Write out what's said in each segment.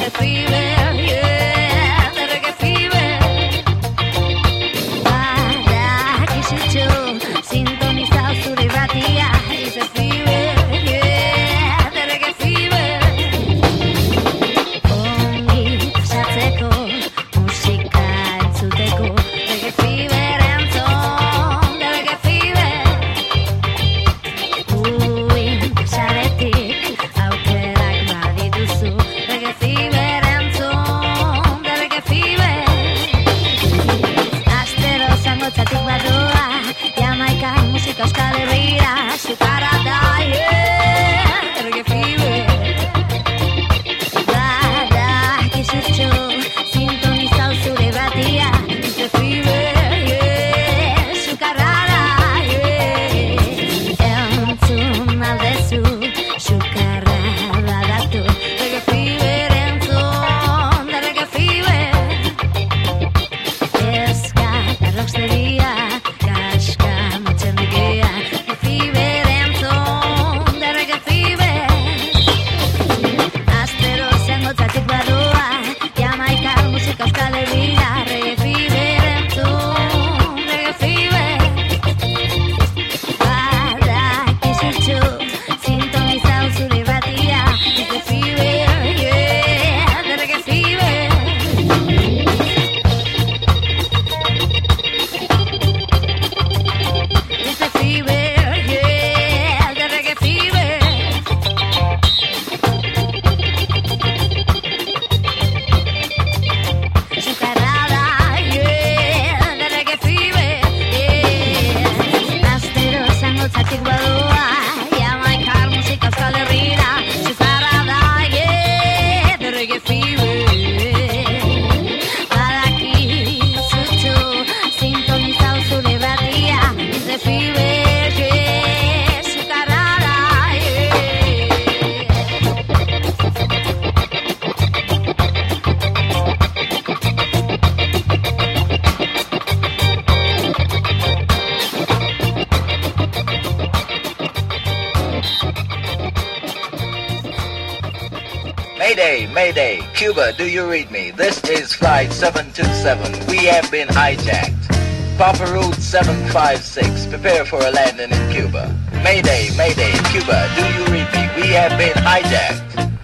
Mayday, Mayday, Cuba, do you read me? This is Flight 727. We have been hijacked. Papa Route 756, prepare for a landing in Cuba. Mayday, Mayday, Cuba, do you read me? We have been hijacked.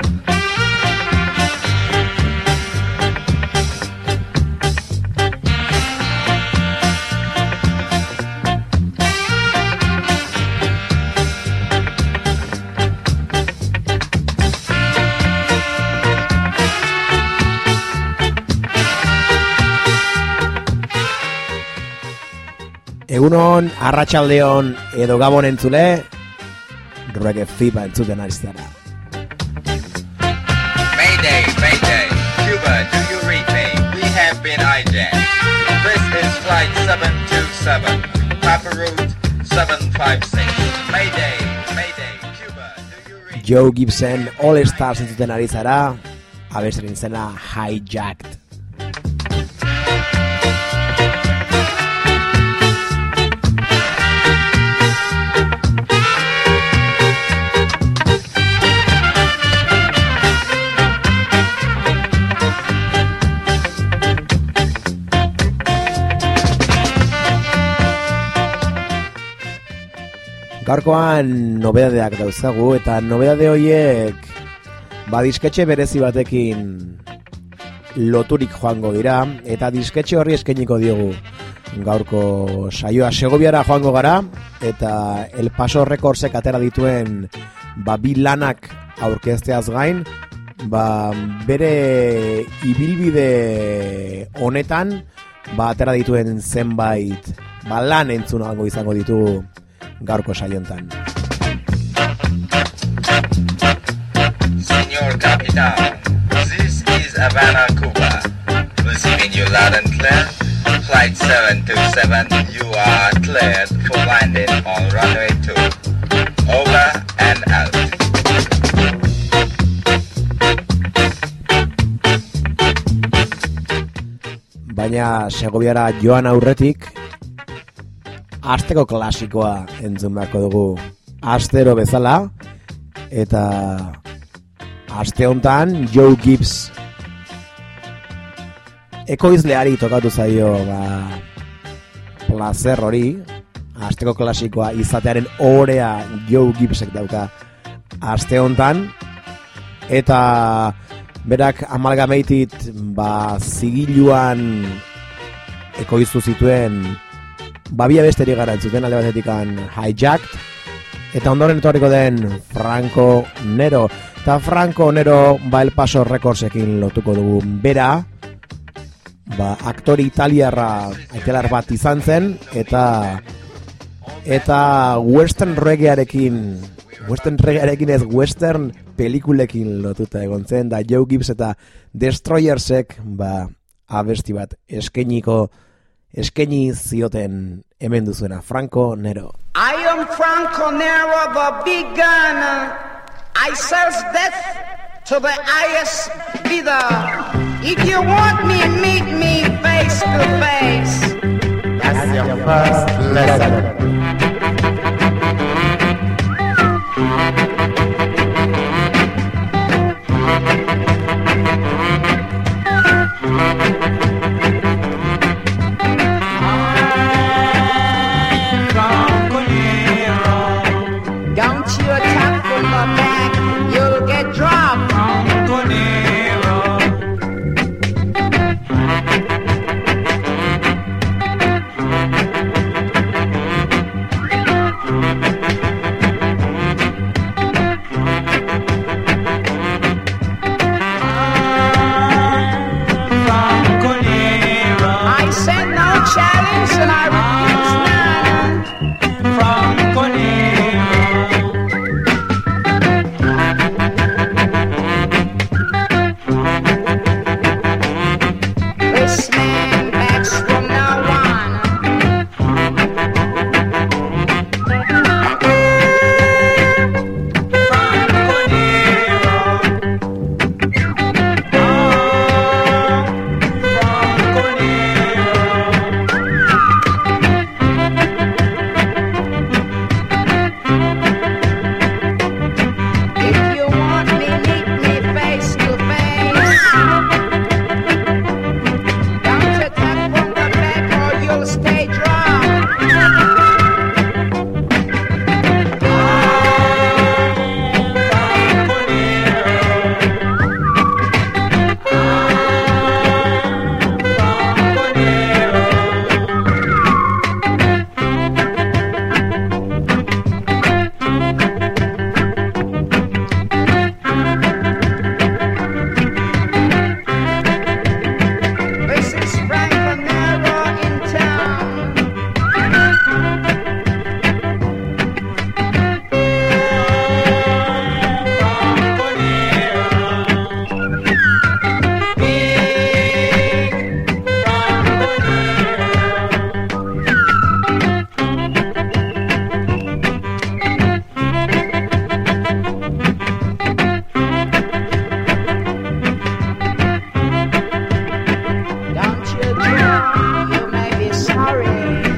Egunon, arratsaldeon edo gabon entzule, Reggae Fever entzuten ari zara. Mayday, Mayday, Cuba, do you read me? We have been hijacked. This is Flight 727, Papa Route 756. Mayday, Mayday, Cuba, do you read me? Joe Gibson, All Stars entzuten ari zara, abesten zena Hijacked. Gaurkoan nobedadeak dauzkagu eta nobedade horiek disketxe berezi batekin loturik joango dira eta disketxe horri eskainiko diogu gaurko saioa. Segoviara joango gara eta El Paso Recordsek atera dituen bi lanak aurkezteaz gain bere ibilbide honetan atera dituen zenbait lan entzunango izango ditugu gaurko saiontan. Señor Capitan, this is Havana, Cuba. Receiving you loud and clear. Flight 727, you are cleared for landing on runway 2. Over and out. Baina Segoviara joan aurretik asteko klasikoa entzun beharko dugu astero bezala eta aste hontan Joe Gibbs ekoizleari tokatu zaio placer hori, asteko klasikoa izatearen orea Joe Gibbsek dauka aste hontan, eta berak Amalgamated zigiluan ekoiztu zituen babia besteri gara entzuten, alde batetikan Hijacked, eta ondoren etorriko den Franco Nero. Eta Franco Nero El Paso Recordsekin lotuko dugu. Bera aktore italiarra aitelar bat izan zen, eta western reggaearekin ez, western pelikulekin lotuta egon zen, da Joe Gibbs eta Destroyersek abesti bat eskaini zioten hemen duzuena, Franco Nero. I am Franco Nero, the big gun. I sells death to the highest bidder. If you want me, meet me face to face. That's your first lesson. Don't you attack from the back, you'll get dropped. I said no challenge and I refuse none. Franco This man backs from now on. If you want me, meet me face to face. Don't attack from the back or you'll stay drunk. This is Franco Nero in town. Don't you drown, you may be sorry.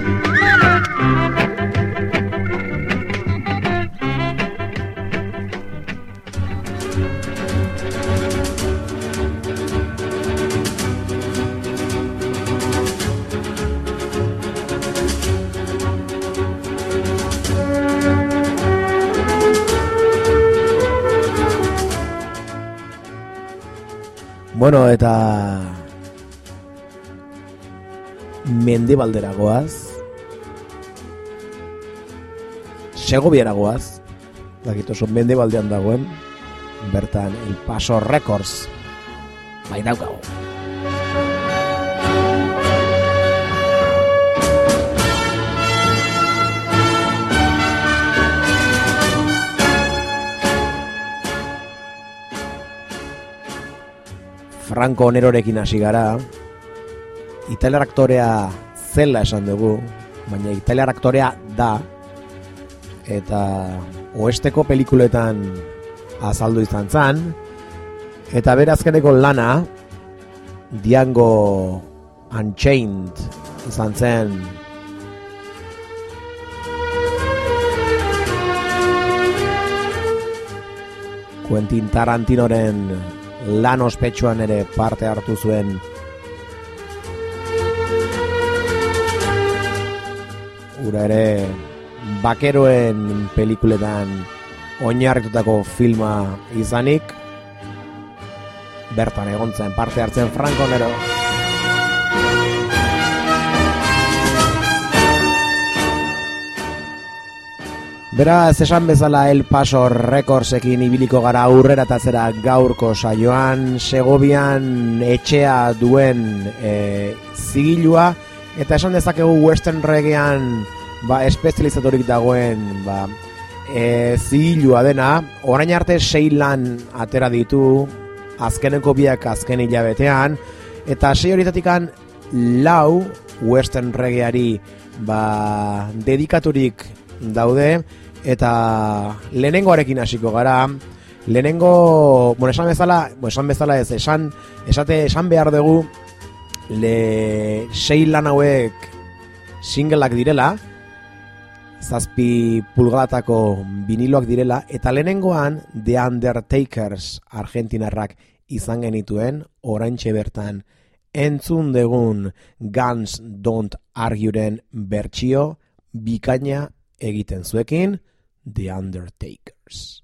Bueno, eta Mendebaldera goaz, Segoviara goaz, dakit oso mendebaldean dagoen, bertan El Paso Records bai daukago. Franco Nerorekin hasi gara. Italiar aktorea zela esan dugu, baina italiar aktorea da, eta oesteko pelikuletan azaldu izan zan, eta bere azkeneko lana Django Unchained izan zen. Quentin Tarantinoren lan ospetsuan ere parte hartu zuen ura ere bakeroen pelikuletan oinarritutako filma izanik, bertan egon zen parte hartzen Franco Nero. Beraz, esan bezala El Paso Recordsekin ibiliko gara aurrera eta zera gaurko saioan, Segovian etxea duen zigilua, eta esan dezakegu western reggaean espezializaturik dagoen zigilua dena, orain arte 6 lan atera ditu, azkeneko biak azken hilabetean, eta 6 horietatikan 4 western reggaeari dedikaturik daude, eta lehenengoarekin hasiko gara. Lehenengo, esan behar dugu 6 lan hauek singleak direla, 7 pulgadatako viniloak direla, eta lehenengoan The Undertakers argentinarrak izan genituen, oraintxe bertan entzun dugun Guns Don't Argueren bertsio bikaina egiten zuekin, The Undertakers.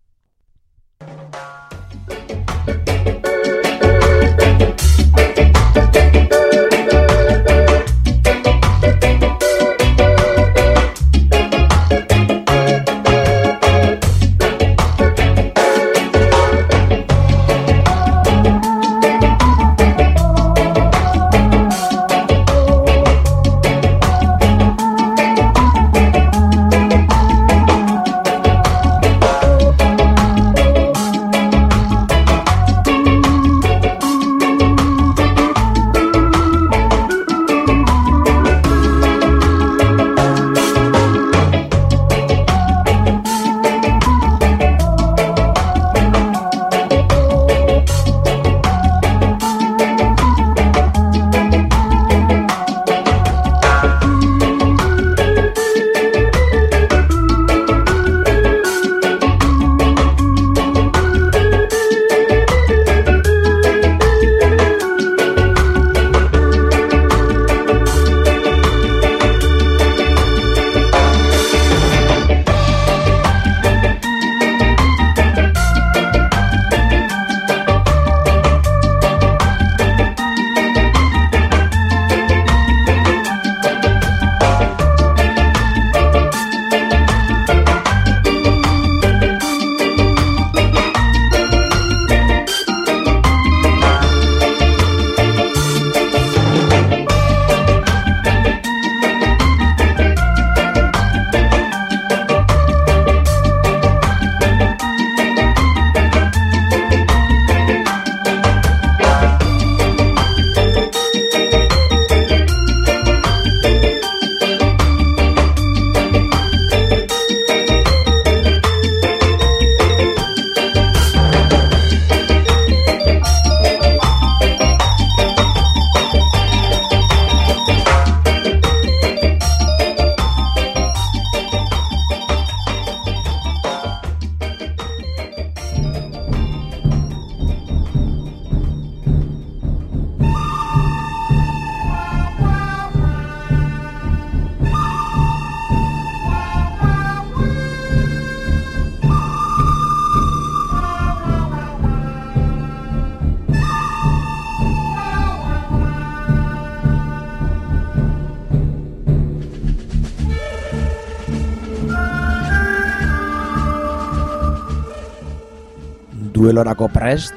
Duelorako prest?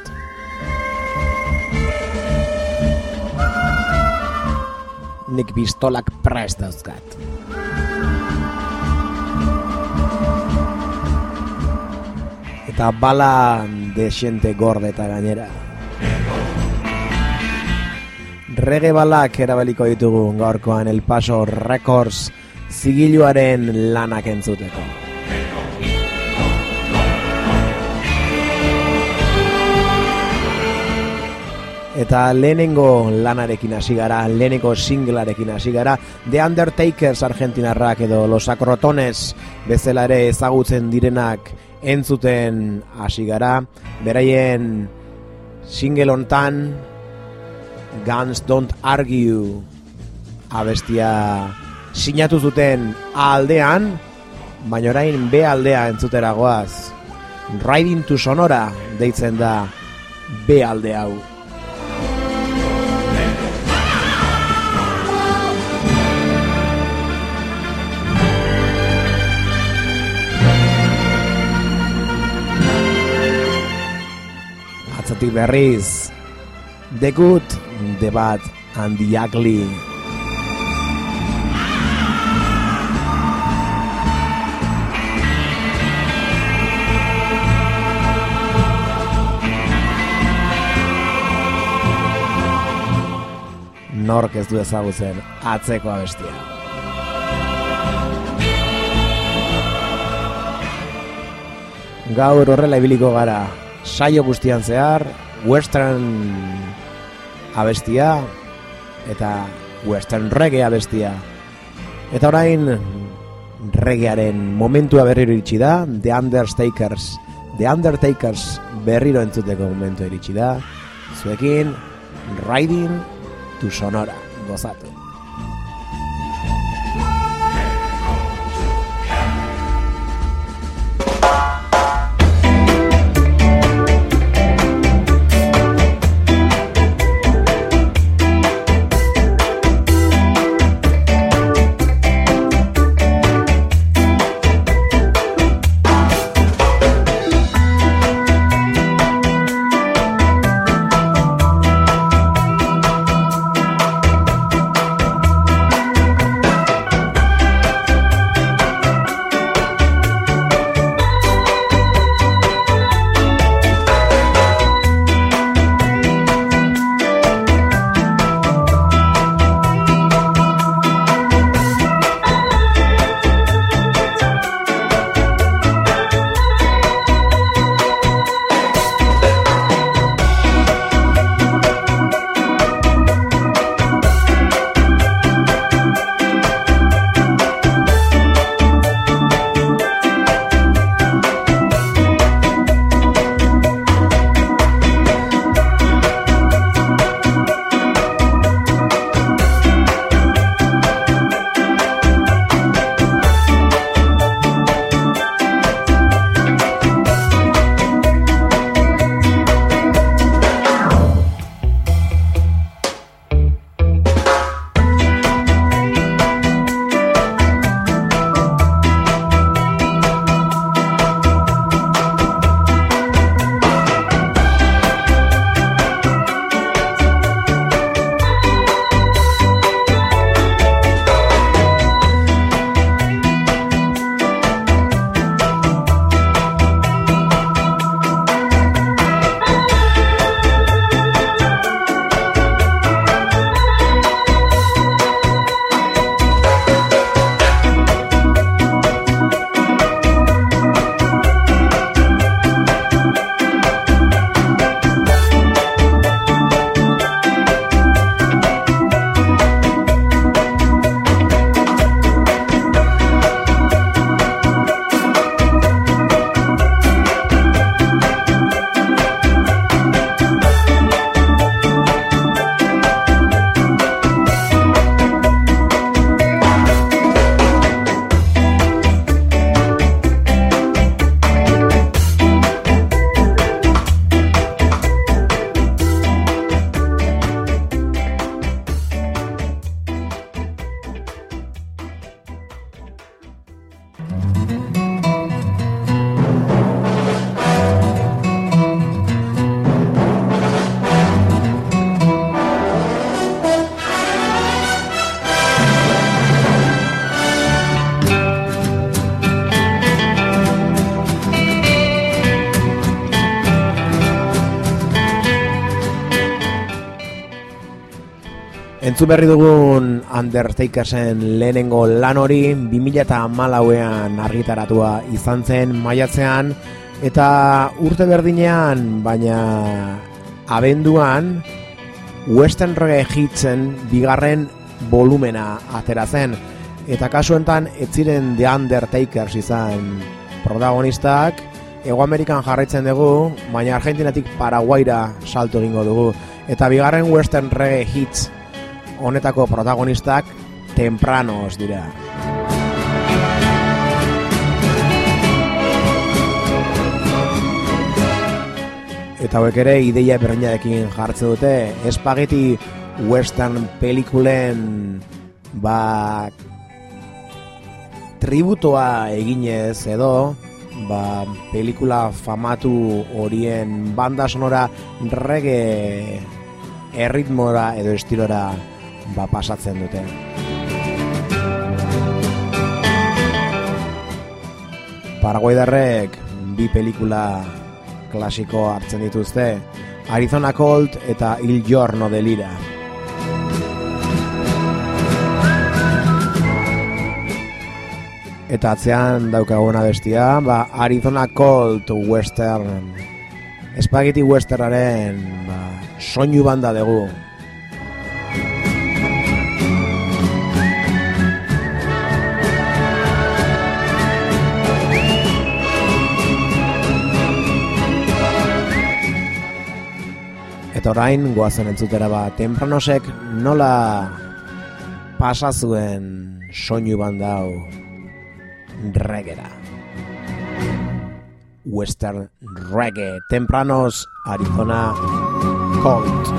Nik pistolak prest dauzkat. Eta bala desiente gorde eta gainera. Reggae balak erabiliko ditugu gaurkoan El Paso Records zigiluaren lanak entzuteko. Eta lehenengo lanarekin hasi gara, lehenengo singlearekin hasi gara, The Undertakers argentinarrak edo Los Acrotones bezala ere ezagutzen direnak entzuten hasi gara. Beraien single hontan Guns Don't Argue abestia sinatu zuten A aldean, baina orain B aldea entzutera goaz. Riding to Sonora deitzen da B alde hau. Atzatik berriz, The Good, The Bad and The Ugly. Nork ez du ezagutzen atzeko abestia. Gaur horrela ibiliko gara, saio guztian zehar, western abestia eta western reggae abestia. Eta orain reggaearen momentua berriro iritsi da, The Undertakers berriro entzuteko momentua iritsi da. Zuekin, Riding to Sonora, gozatu. Entzun berri dugun Undertakersen lehenengo lan hori 2014an argitaratua izan zen maiatzean, eta urte berdinean, baina abenduan Western Reggae Hitsen bigarren volumena atera zen, eta kasu honetan ez ziren The Undertakers izan protagonistak. Hego Amerikan jarraitzen dugu, baina Argentinatik Paraguaira salto egingo dugu, eta bigarren Western Reggae Hits honetako protagonistak Tempranos dira. Eta hauek ere ideia berdinarekin jartzen dute, espageti western pelikulen tributoa eginez edo pelikula famatu horien banda sonora reggae erritmora edo estilora pasatzen dute. Paraguaidarrek bi pelikula klasiko hartzen dituzte, Arizona Colt eta Il Giorno dell'Ira. Eta atzean daukaguna bestia, Arizona Colt western, espageti westernaren soinu banda dugu. Eta orain goazen entzutera Tempranosek nola pasa zuen soinu banda hau reggaera. Western reggae. Tempranos, Arizona Colt.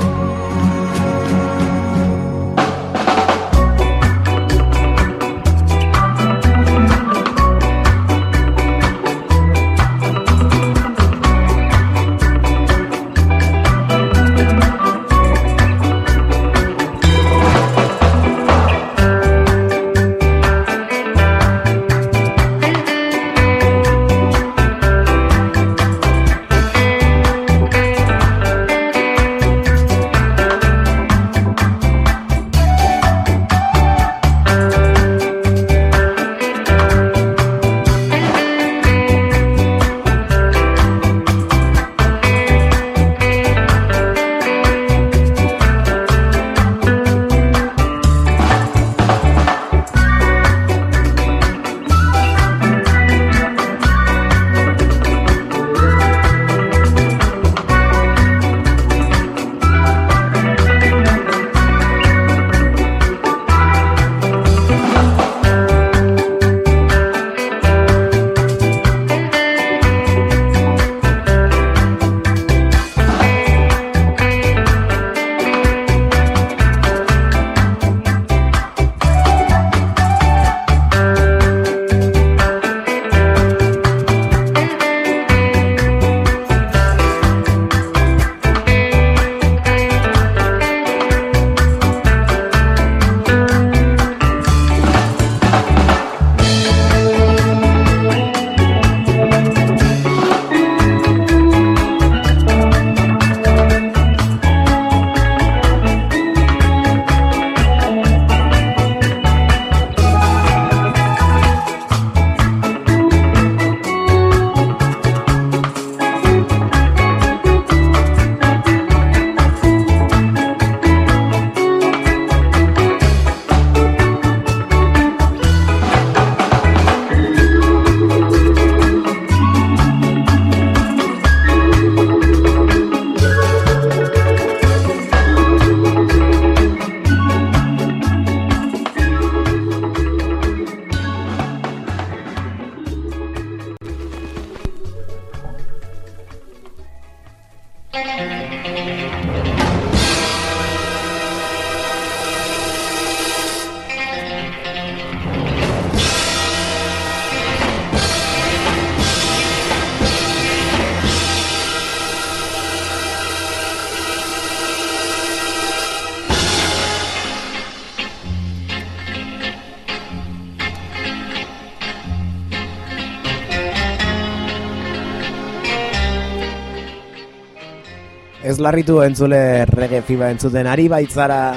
Ez larritu entzule reggae fiba entzuten ari baitzara.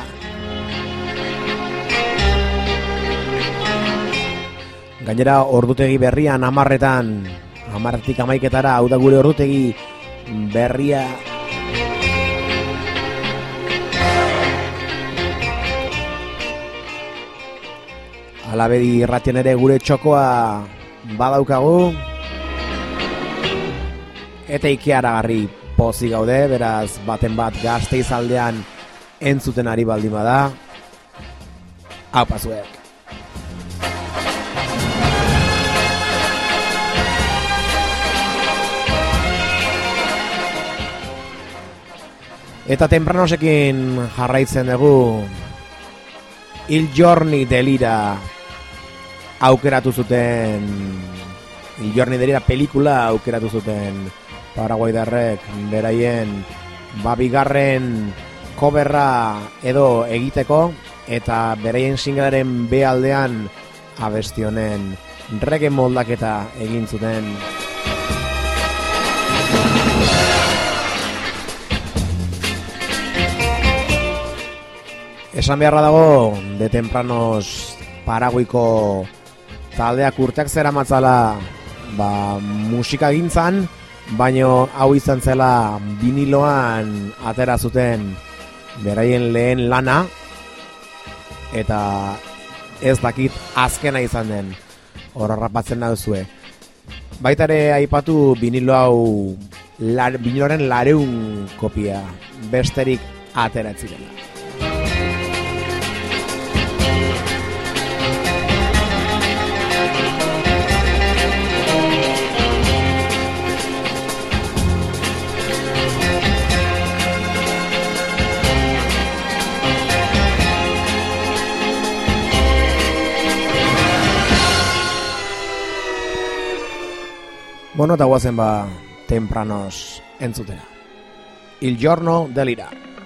Gainera ordutegi berrian 10-etan, 10-etik 11-etara, hau da gure ordutegi berria. Alabedi irratien ere gure txokoa badaukagu. Eta ikiaragarri pozik gaude, beraz baten bat Gasteiz aldean entzuten ari baldin bada. Aupa zuek. Eta tempranosekin jarraitzen dugu Il Giorni dell'Ira aukeratu zuten Il Giorni dell'Ira pelikula aukeratu zuten paraguaidarrek beraien bigarren coverra edo egiteko eta beraien singlearen B aldean abesti honen reggae moldaketa egin zuten. Esan beharra dago, de tempranos Paraguiko taldeak urteak zera matzala musika gintzan, baino hau izan zela viniloan atera zuten beraien lehen lana, eta ez dakit azkena izan den, hor harrapatzen nauzue. Baita ere aipatu vinilo hau, viniloren 200 kopia, besterik ateratzen dela. Bueno, eta guazen tempranos entzutera. Il Giorno dell'Ira.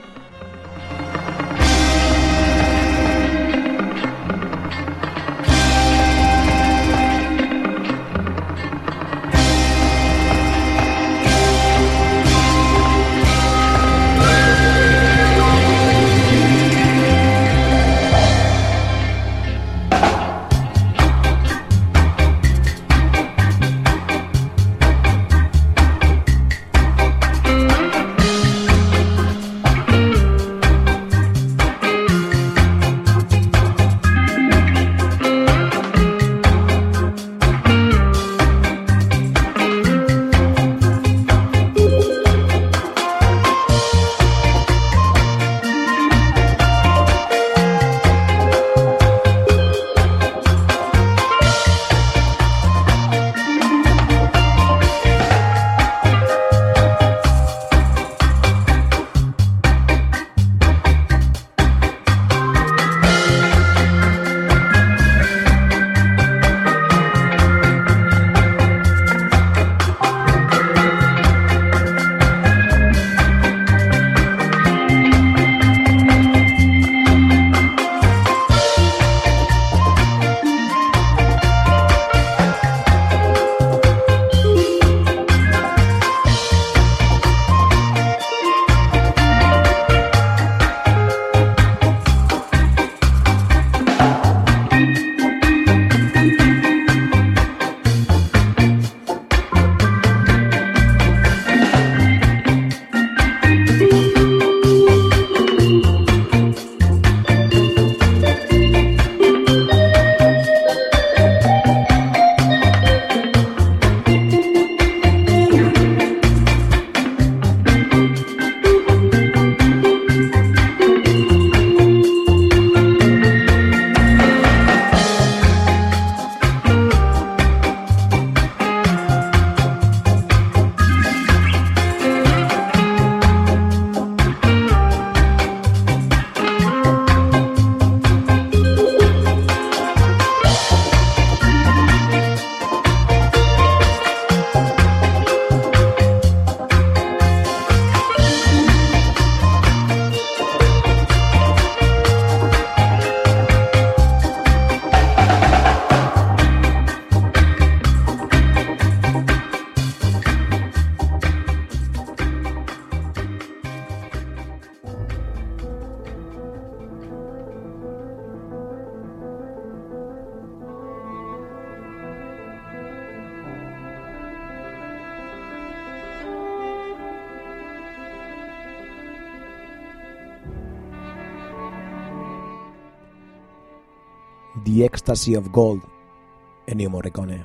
The Ecstasy of Gold, Ennio Morricone.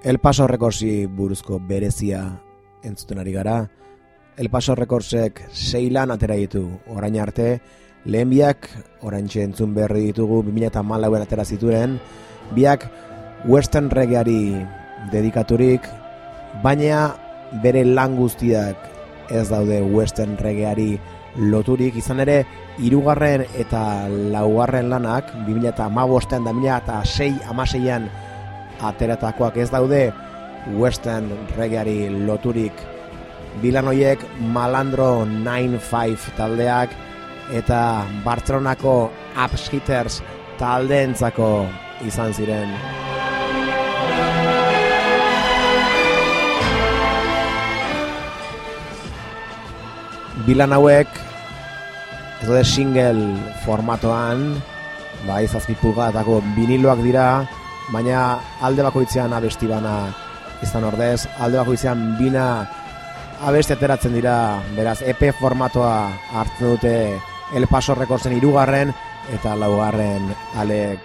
El Paso Recordsi buruzko berezia entzuten ari gara. El Paso Recordsek 6 lan atera ditu orain arte, lehen biak oraintxe entzun berri ditugu 2014an atera zituen, biak western reggaeari dedikaturik, baina bere lan guztiak ez daude western reggaeari loturik, izan ere 3. eta 4. lanak 2015an da 2016an ateratakoak ez daude western reggaeari loturik. Bilan horiek Malandro 9-5 taldeak eta Bartzelonako Upshitters taldeentzako izan ziren. Bilan hauek ez dute single formatoan, bai 7 pulgadatako biniloak dira, baina alde bakoitzean abesti bana izan ordez, alde bakoitzean bina abesti ateratzen dira, beraz EP formatoa hartzen dute El Paso Recordsen 3. eta 4. alek.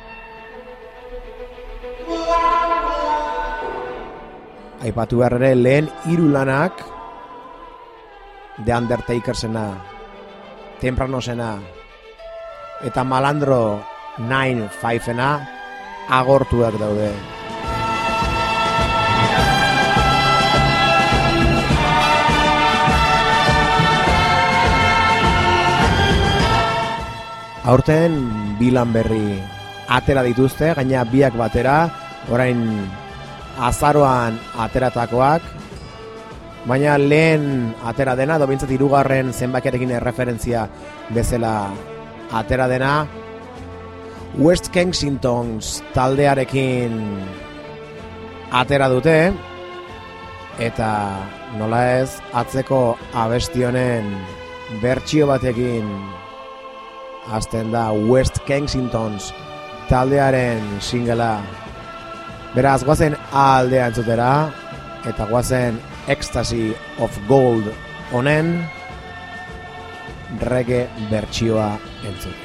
Aipatu behar ere lehen 3 lanak The Undertakersena, Tempranosena eta Malandro 9-5ena agortuak daude. Aurten bilan berri atera dituzte, gaina biak batera, orain azaroan ateratakoak, baina lehen atera dena, dobintzat 3. zenbakiarekin erreferentzia bezala atera dena, West Kensingtons taldearekin atera dute, eta nola ez, atzeko abesti honen bertsio batekin hasten da West Kensingtons taldearen singela. Beraz, guazen aldea entzutera, eta guazen Ecstasy of Gold honen reggae bertsioa entzutera.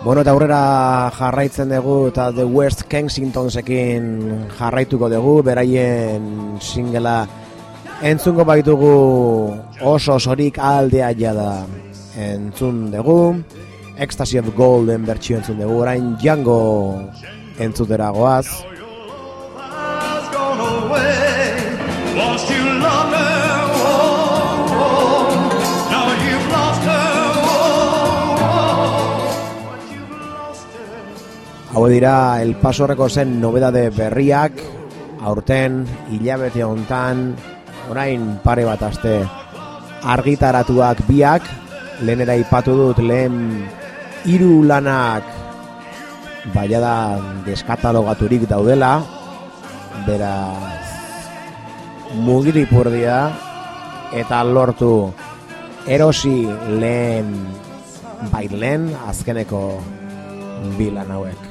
Bueno, eta aurrera jarraitzen dugu eta The West Kensingtonsekin jarraituko dugu, beraien singela entzungo baitugu oso osorik aldea jada entzun dugu, Ecstasy of Golden bertsio entzun dugu, orain Django entzutera goaz. Hau dira El Paso Records-en nobedade berriak, aurten hilabete hontan, orain pare bat aste argitaratuak biak, lehenera ipatu dut lehen 3 lanak baiada deskatalogaturik daudela, beraz mugiripurdia eta lortu erosi lehen azkeneko 2 lan hauek.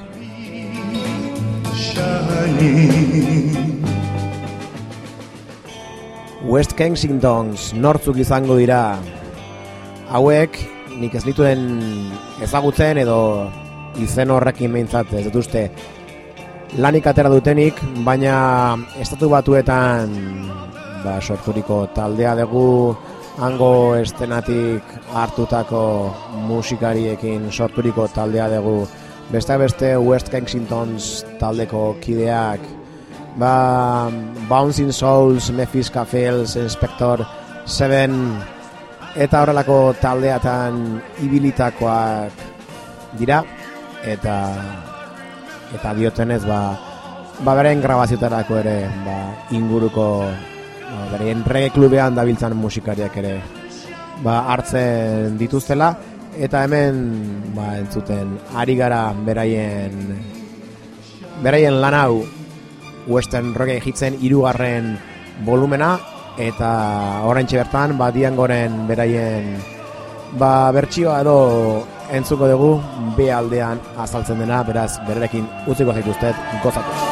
West Kensingtons nortzuk izango dira hauek, nik ez dituen ezagutzen edo izen horrekin behintzat ez dut uste lanik atera dutenik, baina Estatu Batuetan sorturiko taldea dugu, hango estenatik hartutako musikariekin sorturiko taldea dugu, beste West Kensingtons taldeko kideak, Bouncing Souls, Memphis Cafés, Inspector 7 eta horrelako taldeatan ibilitakoak dira, eta diotenez beren grabazioetarako ere inguruko beren reggae klubean dabiltzan musikariak ere hartzen dituztela, eta hemen entzuten ari gara beraien lan hau Western Reggae hitzen 3. volumena, eta oraintxe bertan Djangoren beraien bertsioa edo entzuko dugu B aldean azaltzen dena, beraz bererekin utziko zaituztet gozatu.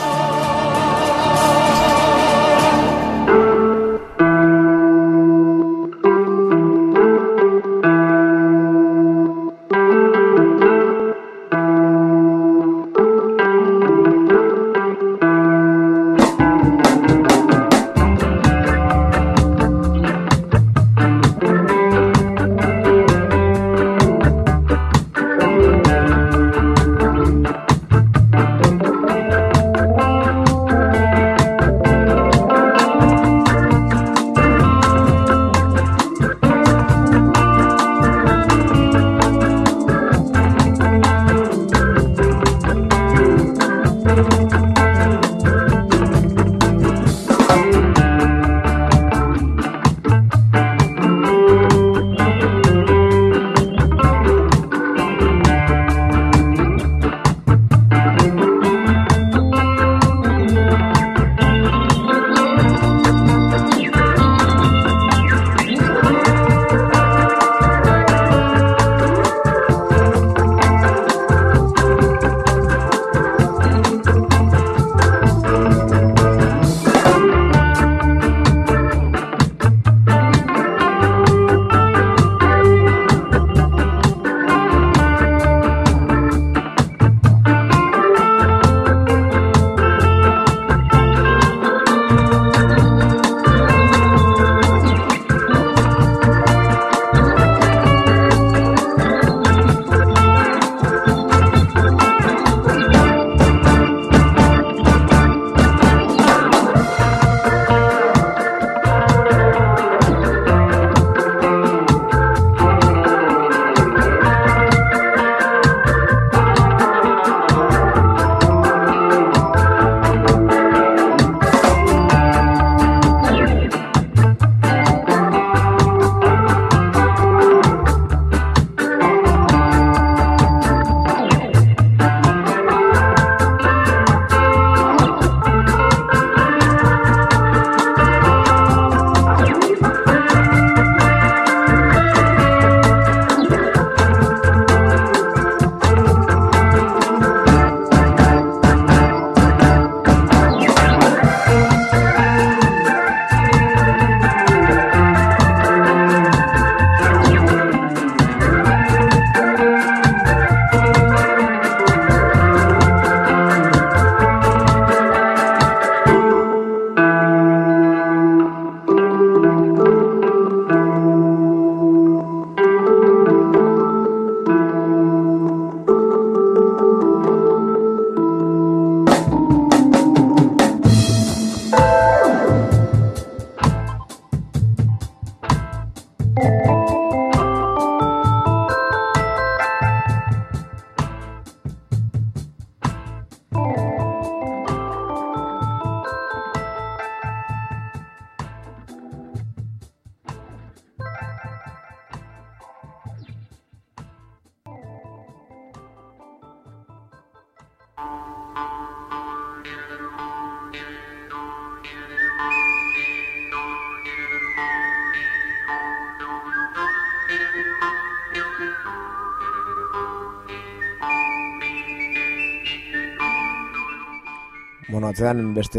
Bueno, atzean beste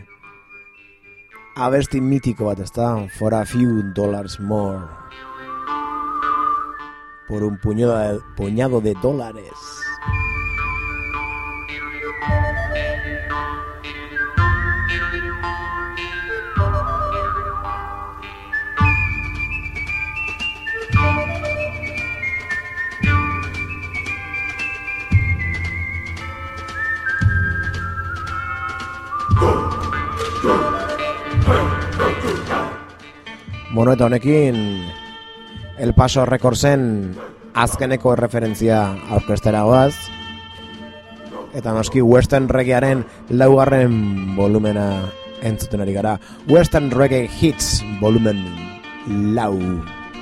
abesti mitiko bat, ezta? For a few dollars more. Por un puñado de dólares. Bueno, eta honekin El Paso Recordsen azkeneko erreferentzia aurkeztera goaz, eta noski Western Reggaearen laugarren volumena entzuten ari gara. Western Reggae Hits volumen 4.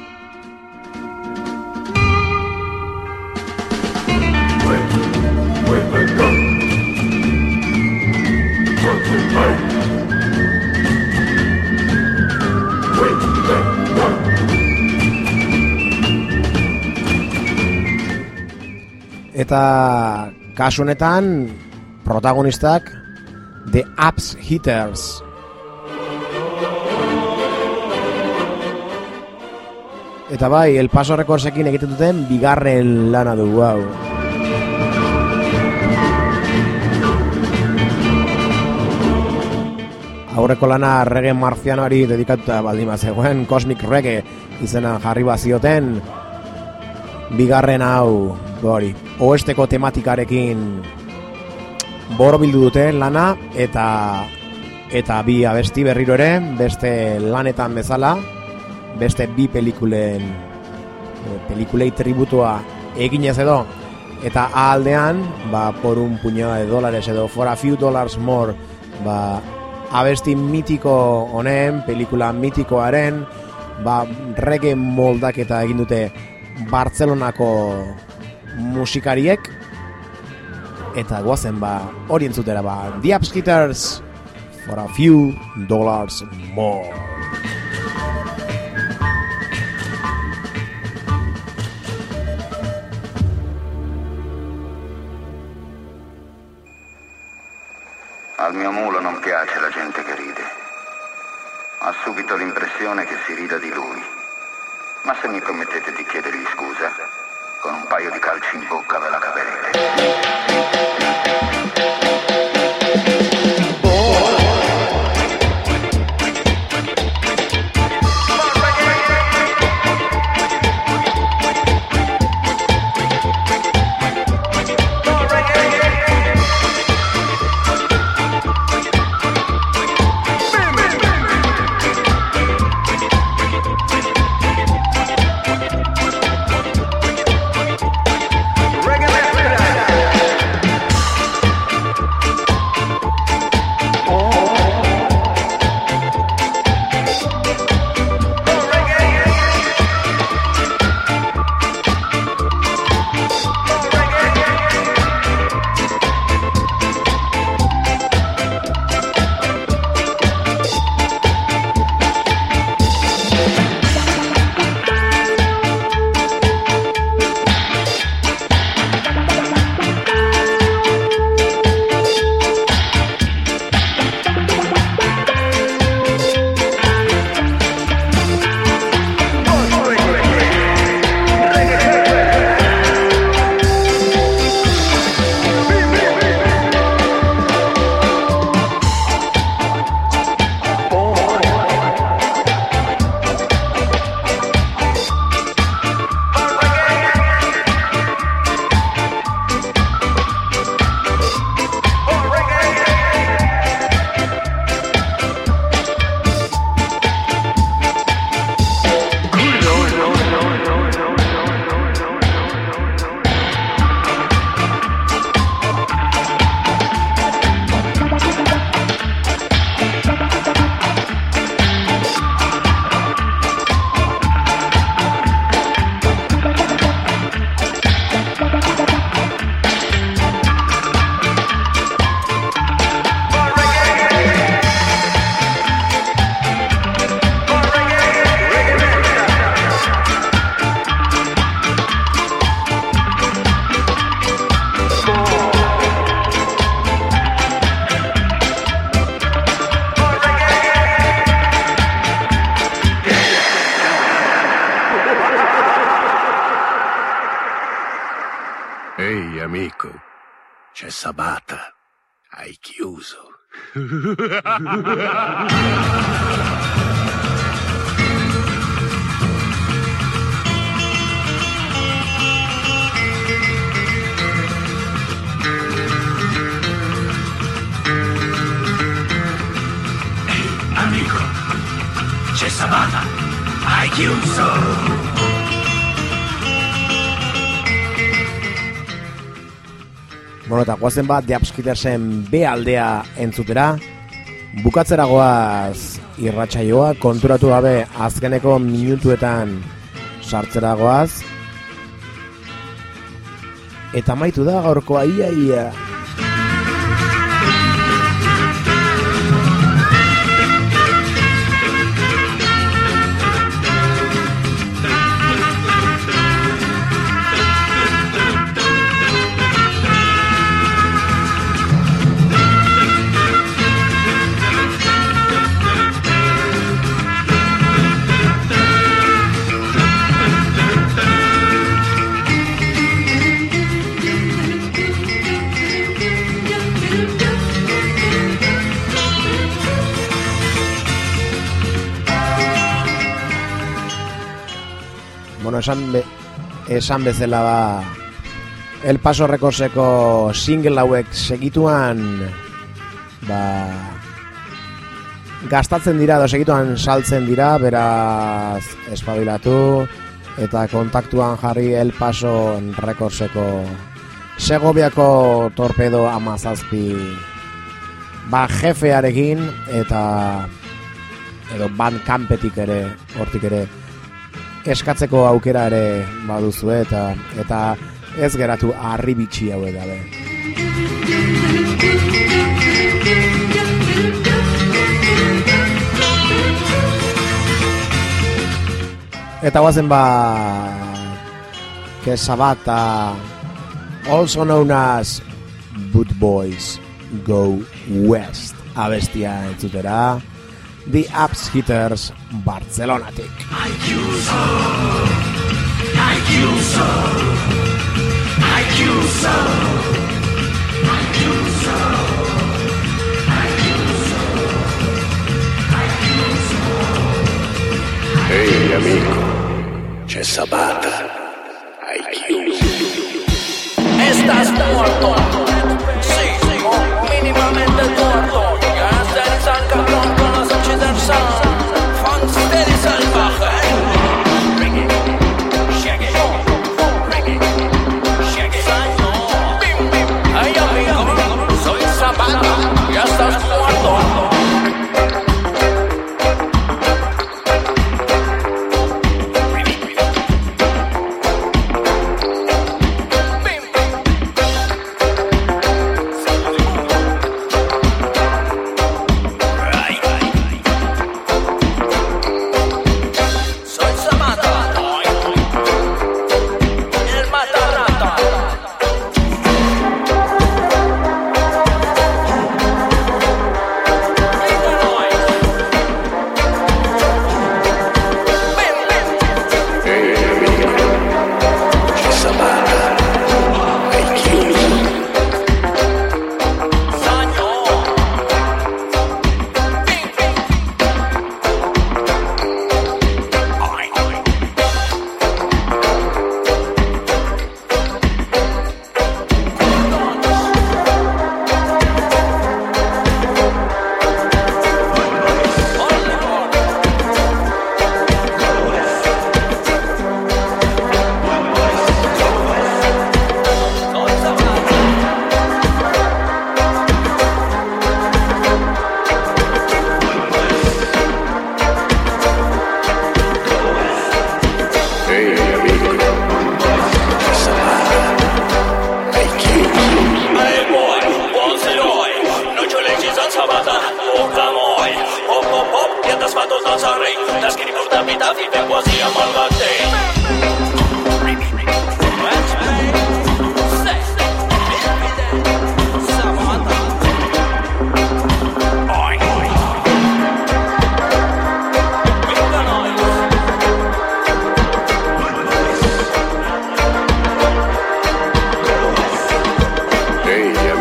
Eta kasu honetan protagonistak The Abs Hitters. Eta bai, El Paso Recordsekin egiten duten bigarren lana dugu hau. Aurreko lana reggae marzianoari dedikatuta baldin bazegoen, Cosmic Reggae izena jarri bazioten, bigarren hau hori, oesteko tematikarekin borobildu dute lana, eta bi abesti berriro ere, beste lanetan bezala, beste bi pelikulei tributua eginez edo, eta aldean, por un puñado de dólares edo for a few dollars more, abesti mitiko honen, pelikula mitikoaren, reggae moldaketa egin dute Bartzelonako musikariek, eta guazen hori entzutera The Abs Hitters for a few dollars more. Al mio mulo non piace la gente che ride. Ha subito l'impressione che si rida di lui. Ma se mi permettete di chiedergli scusa, con un paio di calci in bocca ve la caverete. C'è Sabata. Hai chiuso. Amico, c'è Sabata. Hai chiuso. Bueno, eta guazen bat Japskitersen B aldea entzutera, bukatzera goaz irratsaioa, konturatu gabe azkeneko minutuetan sartzera goaz, eta amaitu da gaurkoa ia. Bueno, esan bezala da El Paso Recordseko single hauek segituan gastatzen dira edo segituan saltzen dira, beraz espabilatu eta kontaktuan jarri El Paso Recordseko Segoviako Torpedo 17 jefearekin eta edo Bandcampetik ere, hortik ere eskatzeko aukera ere baduzu eta ez geratu harribitxi hau edabe. Eta guazen que Sabata, also known as Boot Boys Go West, abestia entzutera, The Abs Hitters Barcelonatik. Ehi amico, c'è Sabata. Hai chiuso. Estás muerto. Sí, mínimamente muerto. Ya estás tan cabrón con los hechos del sol. Fonster y salvaje. Reggae, shaggy, reggae, shaggy. Bim, bim. Hey amigo, soy Sabata. Ya estás muerto. Ehi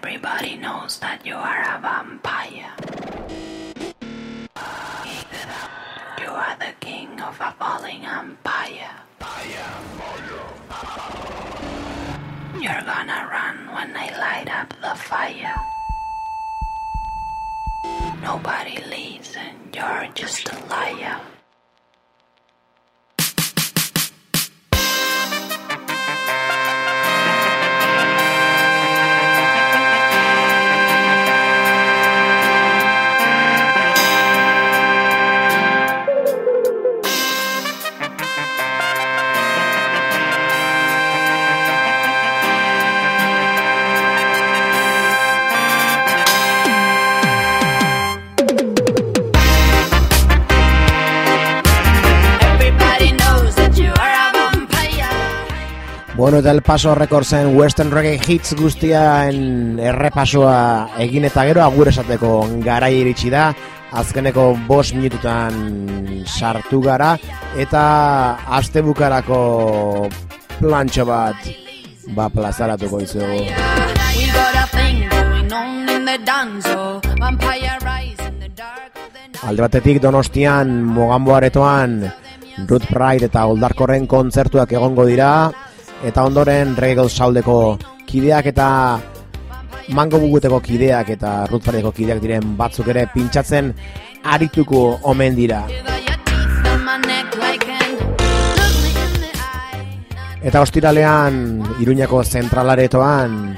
Everybody knows that you are a vampire. You are the king of a falling empire. You're gonna run when I light up the fire. Nobody leaves and you're just a liar. Bueno, eta El Paso Recordsen Western Reggae Hits guztian errepasoa egin eta gero agur esateko garai iritsi da. Azkeneko 5 minututan sartu gara eta astebukarako plantxo bat plazaratuko izugu. Alde batetik Donostian Mogambo Aretoan Ruth Pride eta Oldarkorren kontzertuak egongo dira. Eta ondoren Reggae Soundeko kideak eta Mango Buguteko kideak eta Ruth Prideko kideak diren batzuk ere pintxatzen arituko omen dira. Eta ostiralean Iruñako zentralaretoan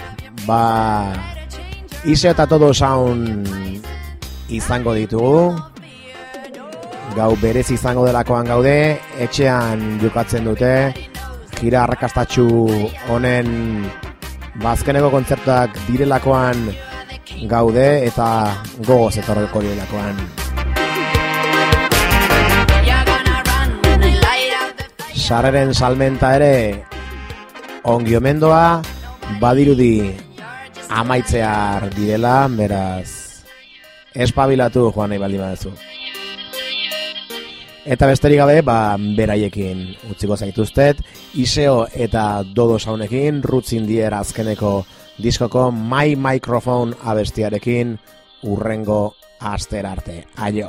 Iseo eta Todo Sound izango ditugu. Gau berez izango delakoan gaude, etxean jokatzen dute. Gira arrakastatxu honen azkeneko kontzertuak direlakoan gaude eta gogoz etorreko direlakoan. Sarreren salmenta ere ongi omendoa, badirudi amaitzear direla, beraz espabilatu joan nahi baldin baduzu. Eta besterik gabe, beraiekin utziko zaituztet, Iseo eta Dodo Soundekin, Roots in the Air azkeneko diskoko My Microphone abestiarekin urrengo aster arte. Aio!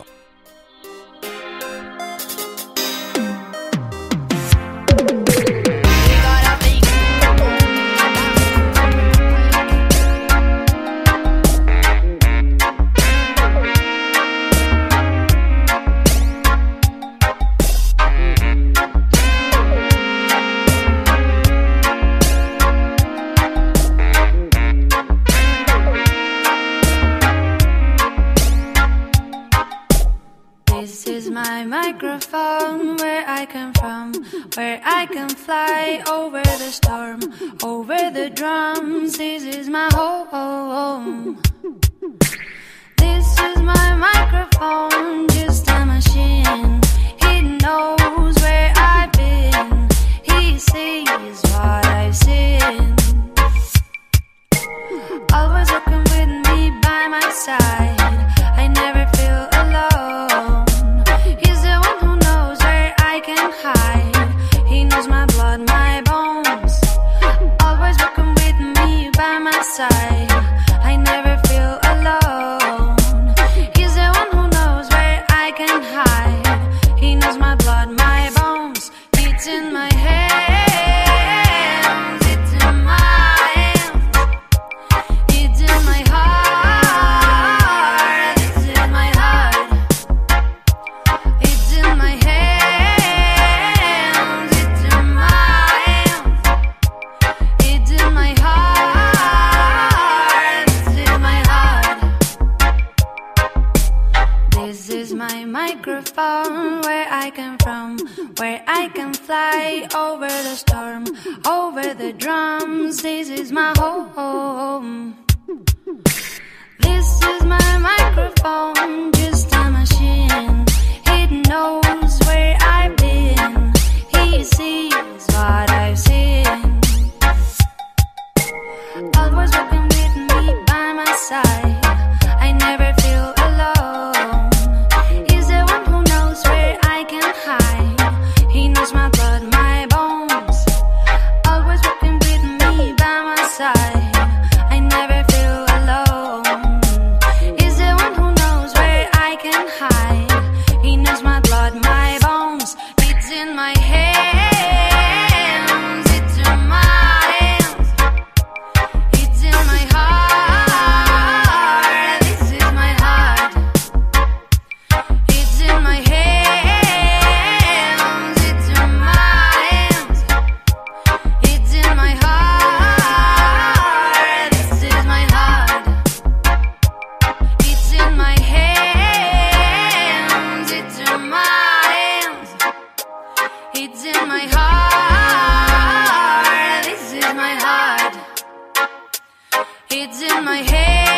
Where I can fly over the storm, over the drums. This is my home. This is my microphone, just a machine. He knows where I've been. He sees what I've seen. Always walking with me by my side. I never feel alone. He's the one who knows where I can hide. He knows my blood, my bones. Always walking with me by my side. I never feel alone. He's the one who knows where I can hide. He knows my blood, my bones. It's in my hands. It's in my hands. It's in my heart. It's in my heart. It's in my hands. Microphone, where I come from, where I can fly over the storm, over the drums. This is my home. This is my microphone, just a machine. It knows where I've been. He sees what I've seen. Always walking with me by my side. I never feel alone. He's the one who knows where I can hide. He knows my blood, my bones. Always walking with me by my side. I never feel It's in my head.